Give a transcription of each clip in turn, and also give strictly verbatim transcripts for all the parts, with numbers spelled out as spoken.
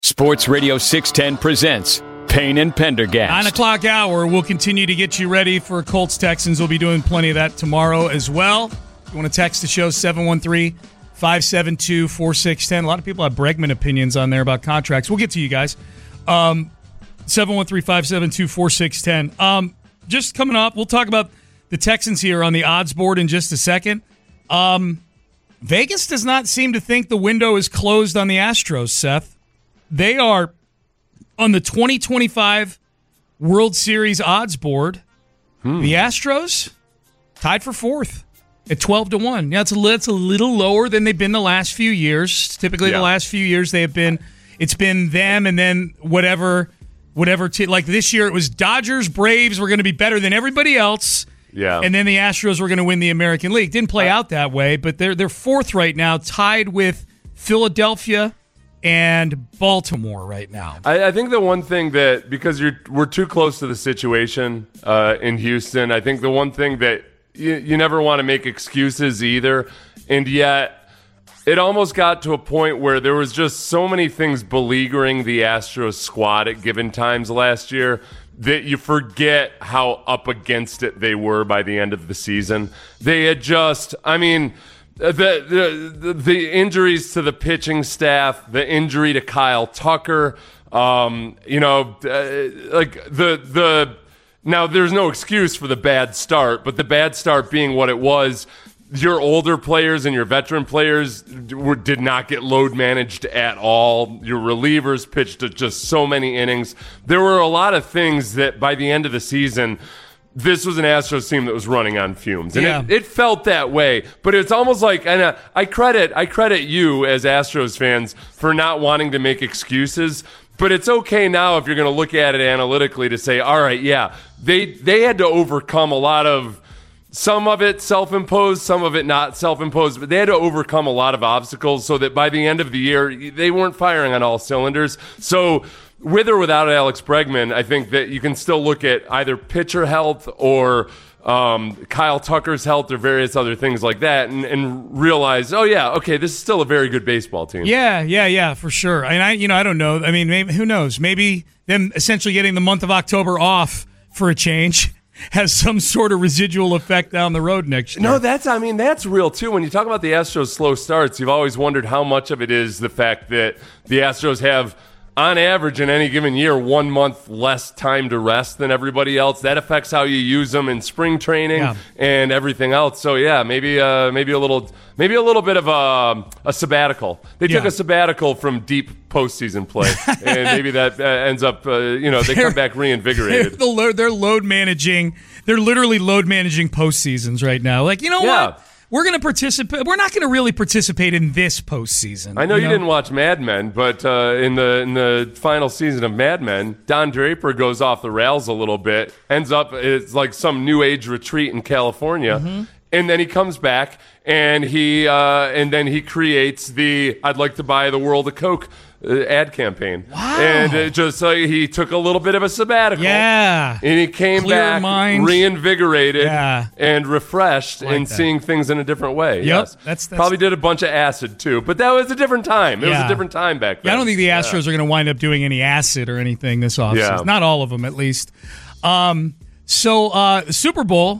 Sports Radio six ten presents Payne and Pendergast. Nine o'clock hour. We'll continue to get you ready for Colts Texans. We'll be doing plenty of that tomorrow as well. If you want to text the show, seven one three, five seven two, four six one zero. A lot of people have Bregman opinions on there about contracts. We'll get to you guys. Um, seven one three, five seven two, four six one zero. Um, just coming up, we'll talk about the Texans here on the odds board in just a second. Um, Vegas does not seem to think the window is closed on the Astros, Seth. They are on the twenty twenty-five World Series odds board. Hmm. The Astros tied for fourth at twelve to one. Yeah, it's a, it's a little lower than they've been the last few years. Typically, yeah. the last few years they have been, it's been them and then whatever, whatever. T- like this year, it was Dodgers, Braves were going to be better than everybody else. Yeah. And then the Astros were going to win the American League. Didn't play out that way, but they're they're fourth right now, tied with Philadelphia and Baltimore right now. I, I think the one thing that, because you're we're too close to the situation uh, in Houston, I think the one thing that you, you never want to make excuses either, and yet it almost got to a point where there was just so many things beleaguering the Astros squad at given times last year that you forget how up against it they were by the end of the season. They had just, I mean, the the the injuries to the pitching staff, the injury to Kyle Tucker, um, you know, uh, like the the now there's no excuse for the bad start, but the bad start being what it was. Your older players and your veteran players were, did not get load managed at all. Your relievers pitched just so many innings. There were a lot of things that by the end of the season, this was an Astros team that was running on fumes. And yeah. it, it felt that way. But it's almost like, and uh, I credit I credit you as Astros fans for not wanting to make excuses. But it's okay now if you're going to look at it analytically to say, all right, yeah, they they had to overcome a lot of, some of it self-imposed, some of it not self-imposed, but they had to overcome a lot of obstacles so that by the end of the year, they weren't firing on all cylinders. So with or without Alex Bregman, I think that you can still look at either pitcher health or um, Kyle Tucker's health or various other things like that and, and realize, oh, yeah, okay, this is still a very good baseball team. Yeah, yeah, yeah, for sure. And I, you know, I don't know. I mean, maybe, who knows? Maybe them essentially getting the month of October off for a change has some sort of residual effect down the road next year. No, that's, I mean, that's real, too. When you talk about the Astros' slow starts, you've always wondered how much of it is the fact that the Astros have, on average, in any given year, one month less time to rest than everybody else. That affects how you use them in spring training yeah. and everything else. So, yeah, maybe uh, maybe a little maybe a little bit of a, a sabbatical. They took yeah. a sabbatical from deep postseason play, and maybe that uh, ends up, uh, you know, they come back reinvigorated. They're, the load, they're load managing. They're literally load managing postseasons right now. Like, you know yeah. what? We're going to participate. We're not going to really participate in this postseason. I know you, know? didn't watch Mad Men, but uh, in the in the final season of Mad Men, Don Draper goes off the rails a little bit. Ends up it's like some new age retreat in California, mm-hmm. and then he comes back and he uh, and then he creates the "I'd like to buy the world a Coke" uh, ad campaign. Wow! And it just uh, he took a little bit of a sabbatical. Yeah. And he came Clear back mind. reinvigorated yeah. and refreshed like and that. seeing things in a different way. Yep. Yes. That's, that's Probably did a bunch of acid too, but that was a different time. It yeah. was a different time back then. Yeah, I don't think the Astros yeah. are going to wind up doing any acid or anything this offseason. Yeah. Not all of them, at least. Um, so uh, the Super Bowl,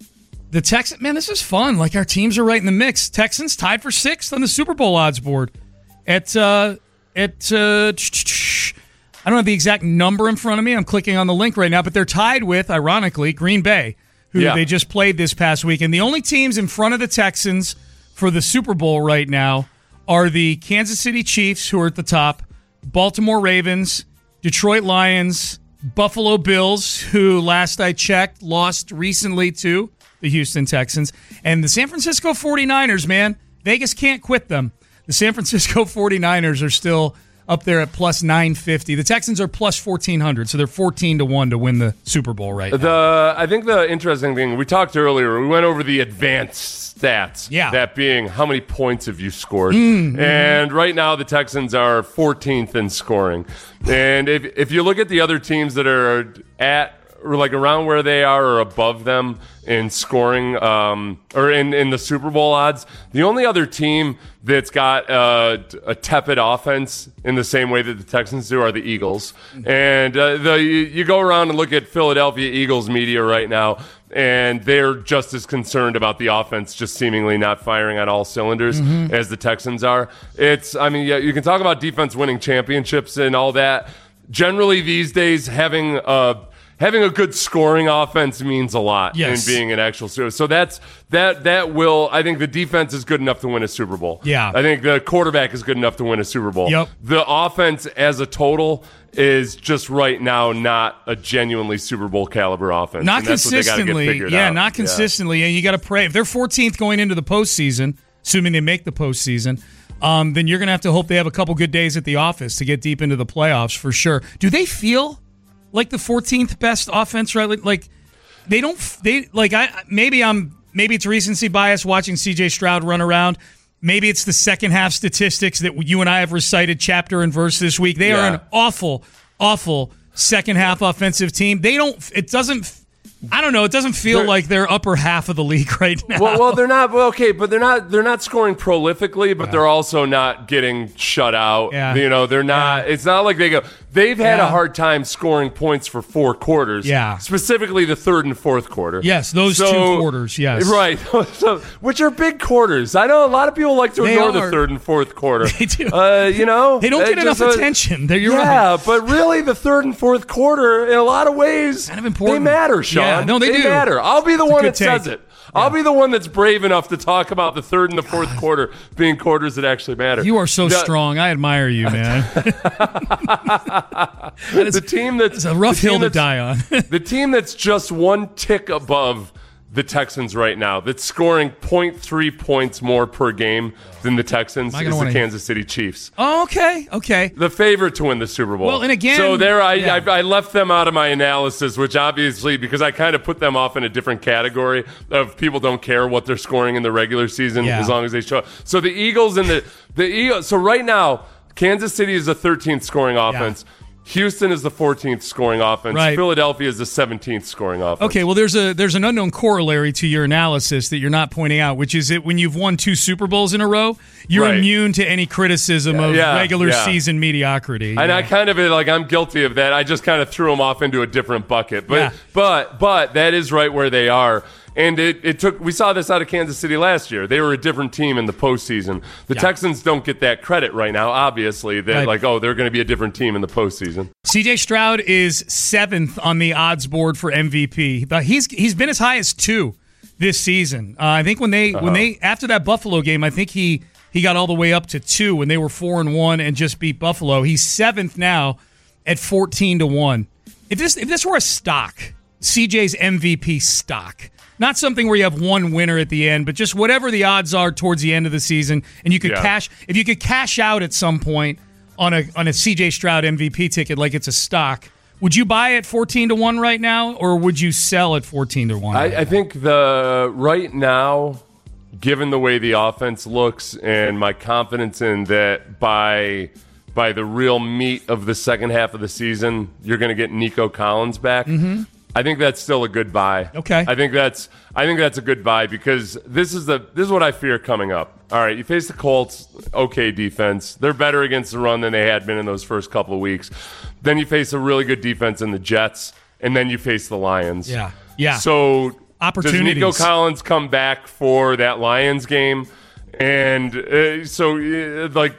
the Texans, man, this is fun. Like, our teams are right in the mix. Texans tied for sixth on the Super Bowl odds board at uh, at uh, I don't have the exact number in front of me. I'm clicking on the link right now, but they're tied with, ironically, Green Bay, who yeah. they just played this past week. And the only teams in front of the Texans for the Super Bowl right now are the Kansas City Chiefs, who are at the top, Baltimore Ravens, Detroit Lions, Buffalo Bills, who last I checked lost recently to the Houston Texans, and the San Francisco forty-niners, man. Vegas can't quit them. The San Francisco forty-niners are still up there at plus nine fifty. The Texans are plus fourteen hundred, so they're fourteen to one to win the Super Bowl right now. The I think the interesting thing, we talked earlier, we went over the advanced stats. Yeah. That being, how many points have you scored? Mm-hmm. And right now the Texans are fourteenth in scoring. And if if you look at the other teams that are at like around where they are or above them in scoring um, or in, in the Super Bowl odds. The only other team that's got uh, a tepid offense in the same way that the Texans do are the Eagles. And uh, the, you, you go around and look at Philadelphia Eagles media right now, and they're just as concerned about the offense just seemingly not firing on all cylinders mm-hmm. as the Texans are. It's, I mean, yeah, you can talk about defense winning championships and all that. Generally these days, having a having a good scoring offense means a lot yes. in being an actual Super Bowl. So that's that that will. I think the defense is good enough to win a Super Bowl. Yeah, I think the quarterback is good enough to win a Super Bowl. Yep. The offense as a total is just right now not a genuinely Super Bowl caliber offense. Not and that's consistently. what they gotta get figured yeah, out. not consistently. Yeah. And you got to pray if they're fourteenth going into the postseason, assuming they make the postseason. Um, then you're going to have to hope they have a couple good days at the office to get deep into the playoffs for sure. Do they feel like the fourteenth best offense, right? Like, like they don't, they like, I, maybe I'm, maybe it's recency bias watching C J Stroud run around. Maybe it's the second half statistics that you and I have recited chapter and verse this week. They yeah. are an awful, awful second half offensive team. They don't, it doesn't, I don't know. It doesn't feel they're, like they're upper half of the league right now. Well, well, they're not. Well, okay, but they're not. They're not scoring prolifically, but yeah. they're also not getting shut out. Yeah. You know, they're not. Yeah. It's not like they go. They've had yeah. a hard time scoring points for four quarters. Yeah. Specifically, the third and fourth quarter. Yes, those so, two quarters. Yes. Right. so, which are big quarters. I know a lot of people like to they ignore are. the third and fourth quarter. They do. Uh, you know, they don't get enough just, attention. They're, you're yeah, right. but really, the third and fourth quarter, in a lot of ways, kind of important. They matter, Sean. Yeah, no, they, they do. matter. I'll be the it's one that take. says it. Yeah. I'll be the one that's brave enough to talk about the third and the fourth God. quarter being quarters that actually matter. You are so the, strong. I admire you, man. is, the team that's it's a rough hill to die on. The team that's just one tick above the Texans right now, that's scoring zero point three points more per game than the Texans, is the Kansas City Chiefs. Oh, okay, okay. The favorite to win the Super Bowl. Well, and again, so there, I, yeah. I I left them out of my analysis, which obviously, because I kind of put them off in a different category of people don't care what they're scoring in the regular season yeah. as long as they show up. So the Eagles and the the Eagles. So right now, Kansas City is the thirteenth scoring offense. Yeah. Houston is the fourteenth scoring offense. Right. Philadelphia is the seventeenth scoring offense. Okay, well, there's a there's an unknown corollary to your analysis that you're not pointing out, which is that when you've won two Super Bowls in a row, you're right. immune to any criticism yeah, of yeah, regular yeah. season mediocrity. And yeah. I kind of like I'm guilty of that. I just kind of threw them off into a different bucket. But yeah. but but that is right where they are. And it, it took. We saw this out of Kansas City last year. They were a different team in the postseason. The yeah. Texans don't get that credit right now. Obviously, they're right. like, oh, they're going to be a different team in the postseason. C J Stroud is seventh on the odds board for M V P, but he's he's been as high as two this season. Uh, I think when they uh-huh. when they after that Buffalo game, I think he he got all the way up to two when they were four and one and just beat Buffalo. He's seventh now at fourteen to one. If this if this were a stock, C J's M V P stock. Not something where you have one winner at the end, but just whatever the odds are towards the end of the season, and you could yeah. cash if you could cash out at some point on a on a C J Stroud M V P ticket like it's a stock. Would you buy at fourteen to one right now, or would you sell at fourteen to one? I, right I think the right now, given the way the offense looks and my confidence in that by by the real meat of the second half of the season, you're going to get Nico Collins back. Mm-hmm. I think that's still a good buy. Okay. I think that's I think that's a good buy because this is the this is what I fear coming up. All right, you face the Colts, okay defense. They're better against the run than they had been in those first couple of weeks. Then you face a really good defense in the Jets, and then you face the Lions. Yeah. Yeah. So opportunities. Does Nico Collins come back for that Lions game? And uh, so uh, like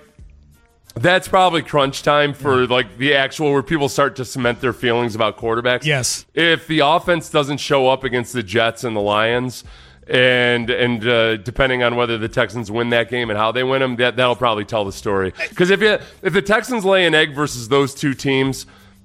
that's probably crunch time for yeah. like the actual where people start to cement their feelings about quarterbacks. Yes. If the offense doesn't show up against the Jets and the Lions, and and uh, depending on whether the Texans win that game and how they win them, that that'll probably tell the story. Because if you, if the Texans lay an egg versus those two teams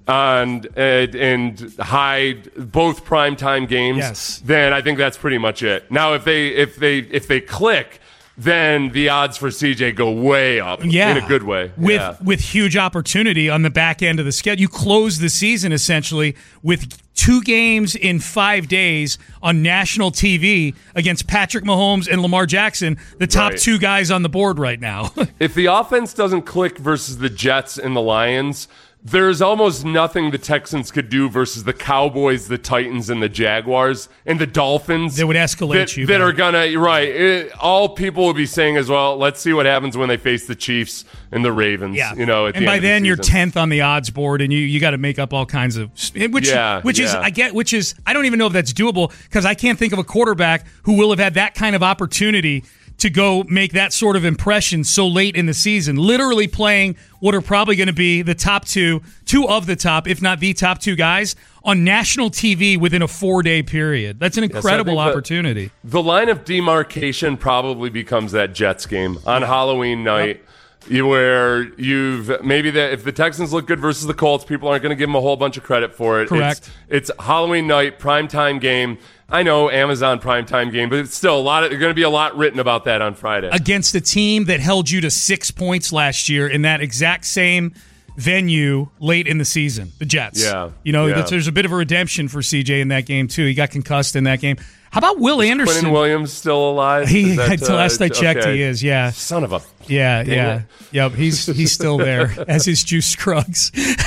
and and, and hide both primetime games, yes. then I think that's pretty much it. Now if they if they if they click, then the odds for C J go way up yeah. in a good way. With yeah. with huge opportunity on the back end of the schedule. You close the season essentially with two games in five days on national T V against Patrick Mahomes and Lamar Jackson, the top Right. two guys on the board right now. If the offense doesn't click versus the Jets and the Lions, there's almost nothing the Texans could do versus the Cowboys, the Titans, and the Jaguars, and the Dolphins. They would escalate that, you. That man. are gonna right. It, all people would be saying as well. Let's see what happens when they face the Chiefs and the Ravens. Yeah, you know, at and the by end of the then you're season. tenth on the odds board, and you you got to make up all kinds of which Yeah, which is yeah. I get which is I don't even know if that's doable because I can't think of a quarterback who will have had that kind of opportunity to go make that sort of impression so late in the season, literally playing what are probably going to be the top two, two of the top, if not the top two guys on national T V within a four-day period. That's an incredible Yes, I think opportunity. The, the line of demarcation probably becomes that Jets game on Halloween night. Yep. You, where you've maybe that if the Texans look good versus the Colts, people aren't going to give them a whole bunch of credit for it. Correct. It's, it's Halloween night, primetime game. I know Amazon primetime game, but it's still a lot. Of, there's going to be a lot written about that on Friday Against a team that held you to six points last year in that exact same venue late in the season, the Jets. Yeah, you know, yeah. there's a bit of a redemption for C J in that game too. He got concussed in that game. How about Will Anderson? Quentin Williams still alive? He, Is that, until uh, last I checked, okay. he is. Yeah, Son of a. yeah, Dang yeah. it. Yep, he's he's still there as his Juice Scruggs.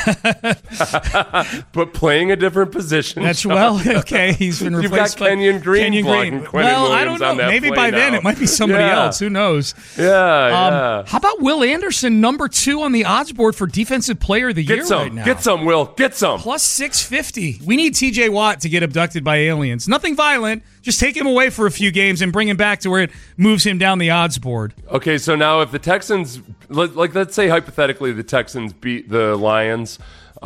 But playing a different position. That's Sean. well, okay. He's been You've replaced got by Kenyon Green Kenyon blocking Green. Quentin Well, I Williams don't on know. that Maybe play by then now. it might be somebody Yeah. else. Who knows? Yeah, yeah. Um, how about Will Anderson, number two on the odds board for Defensive Player of the Get Year some. right now? Get some, Will. Get some. Plus six fifty. We need T J Watt to get abducted by aliens. Nothing violent. Just take him away for a few games and bring him back to where it moves him down the odds board. Okay, so now if the Texans, let- like let's say hypothetically the Texans beat the Lions,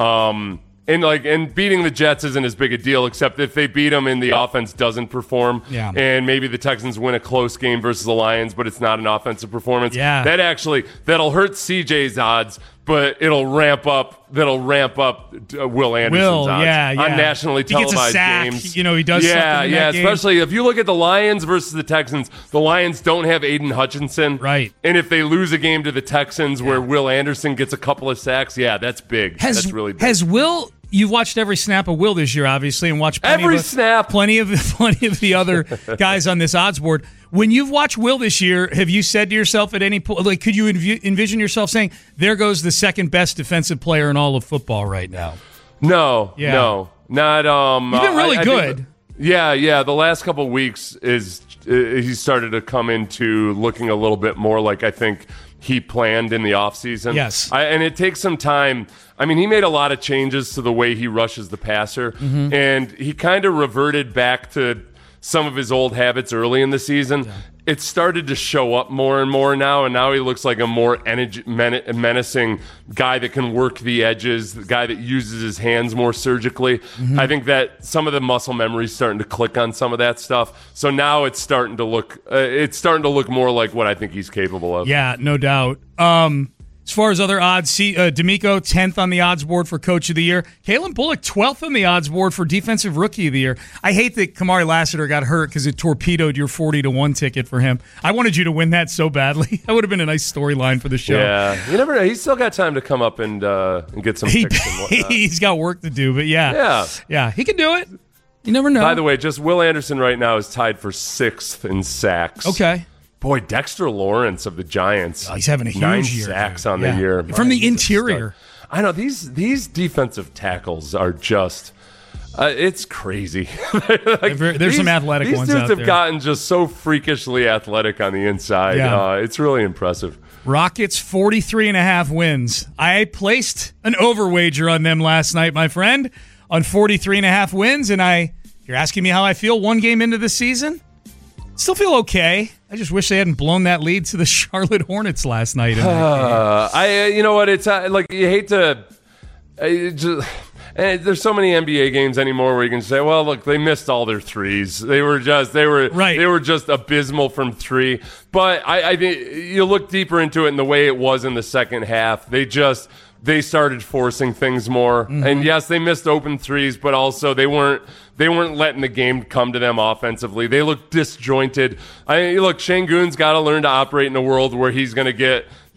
um, and like and beating the Jets isn't as big a deal, except if they beat them and the offense doesn't perform, Yeah. and maybe the Texans win a close game versus the Lions, but it's not an offensive performance. Yeah. that actually that'll hurt C J's odds, but it'll ramp up. That'll ramp up uh, Will Anderson's Will, odds yeah, yeah. on nationally He gets a televised sack, games. you know, he does Yeah, something in yeah. that game. Especially if you look at the Lions versus the Texans, the Lions don't have Aiden Hutchinson, Right. And if they lose a game to the Texans where Will Anderson gets a couple of sacks, yeah, that's big. Has, that's really big. Has Will... You've watched every snap of Will this year, obviously, and watched plenty Every of, snap. plenty of plenty of the other guys on this odds board. When you've watched Will this year, have you said to yourself at any point, like, could you env- envision yourself saying, "There goes the second best defensive player in all of football right now"? no, Yeah. no, not. Um, He's been really I- I good. think- yeah, yeah. The last couple of weeks is uh, he started to come into looking a little bit more like I think he planned in the offseason. Yes. I, and it takes some time. I mean, he made a lot of changes to the way he rushes the passer, Mm-hmm. and he kind of reverted back to some of his old habits early in the season. It started to show up more and more now, and now he looks like a more energy, men- menacing guy that can work the edges, the guy that uses his hands more surgically. Mm-hmm. I think that some of the muscle memory is starting to click on some of that stuff. So now it's starting to look, uh, it's starting to look more like what I think he's capable of. Yeah, no doubt. Um, as far as other odds, see, uh, D'Amico, tenth on the odds board for Coach of the Year. Kalen Bullock, twelfth on the odds board for Defensive Rookie of the Year. I hate that Kamari Lassiter got hurt because it torpedoed your forty to one ticket for him. I wanted you to win that so badly. That would have been a nice storyline for the show. Yeah, you never know. He's still got time to come up and uh, and get some He, picks and whatnot. he's got work to do, but yeah. Yeah. Yeah, he can do it. You never know. By the way, just Will Anderson right now is tied for sixth in sacks. Okay. Boy, Dexter Lawrence of the Giants. Oh, he's having a huge nine year, sacks dude. on Yeah. the year. From Man, the he's a interior. stud. I know these these defensive tackles are just. Uh, it's crazy. Like, There- there's some athletic these ones dudes out have there. gotten just so freakishly athletic on the inside. Yeah. Uh, it's really impressive. Rockets forty-three and a half wins. I placed an over wager on them last night, my friend, on forty-three and a half wins. And I, you're asking me how I feel one game into the season? Still feel okay. I just wish they hadn't blown that lead to the Charlotte Hornets last night. In that game. Uh, I, uh, you know what? It's uh, like you hate to. Uh, it just, and there's so many N B A games anymore where you can say, "Well, look, they missed all their threes. They were just, they were, Right. they were just abysmal from three." But I, I think you look deeper into it, and the way it was in the second half, they just. They started forcing things more, Mm-hmm. and yes, they missed open threes, but also they weren't they weren't letting the game come to them offensively. They looked disjointed. I look, Şengün's got to learn to operate in a world where he's going to get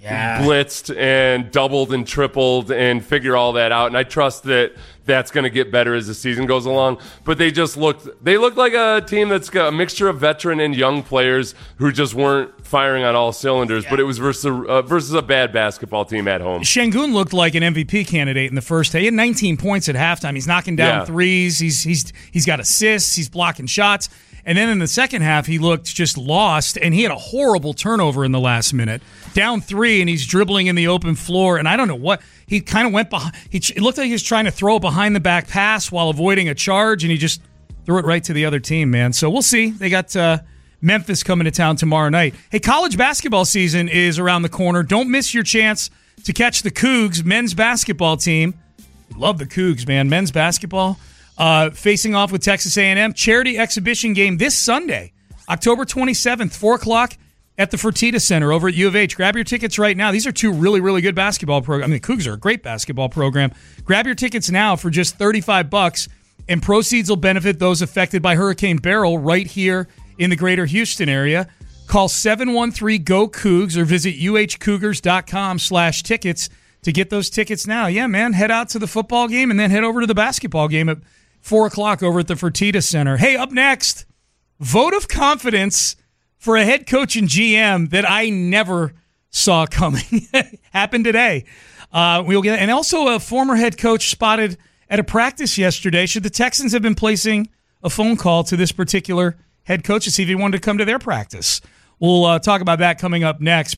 yeah. blitzed and doubled and tripled and figure all that out. And I trust that that's going to get better as the season goes along. But they just looked they looked like a team that's got a mixture of veteran and young players who just weren't firing on all cylinders. Yeah. But it was versus a, uh, versus a bad basketball team at home. Şengün looked like an M V P candidate in the first half. He had nineteen points at halftime. He's knocking down yeah. threes. He's he's he's got assists. He's blocking shots. And then in the second half, he looked just lost, and he had a horrible turnover in the last minute. Down three, and he's dribbling in the open floor, and I don't know what. He kind of went behind. He, it looked like he was trying to throw a behind-the-back pass while avoiding a charge, and he just threw it right to the other team, man. So we'll see. They got uh, Memphis coming to town tomorrow night. Hey, college basketball season is around the corner. Don't miss your chance to catch the Cougs men's basketball team. Love the Cougs, man. Men's basketball. Uh, facing off with Texas A and M. Charity exhibition game this Sunday, October twenty-seventh, four o'clock at the Fertitta Center over at U of H. Grab your tickets right now. These are two really, really good basketball programs. I mean, the Cougs are a great basketball program. Grab your tickets now for just thirty-five bucks, and proceeds will benefit those affected by Hurricane Beryl right here in the greater Houston area. Call seven one three, G O, Cougs or visit U H Cougars dot com slash tickets to get those tickets now. Yeah, man, head out to the football game and then head over to the basketball game at four o'clock over at the Fertitta Center. Hey, up next, vote of confidence for a head coach and G M that I never saw coming. Happened today. Uh, we'll get, and also a former head coach spotted at a practice yesterday. Should the Texans have been placing a phone call to this particular head coach to see if he wanted to come to their practice? We'll uh, talk about that coming up next.